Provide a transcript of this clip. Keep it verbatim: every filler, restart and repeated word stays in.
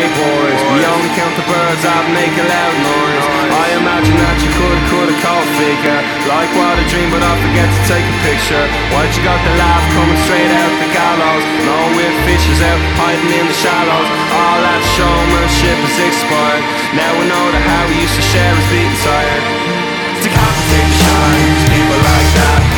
boys. We only count the birds that make a loud noise. I imagine that you could, could have caught a figure, like what a dream, but I forget to take a picture. Why'd you got the laugh coming straight out the gallows? No weird fishes out hiding in the shallows. All that showmanship is expired. Now we know that how we used to share is being tired. To compensate the shine, people like that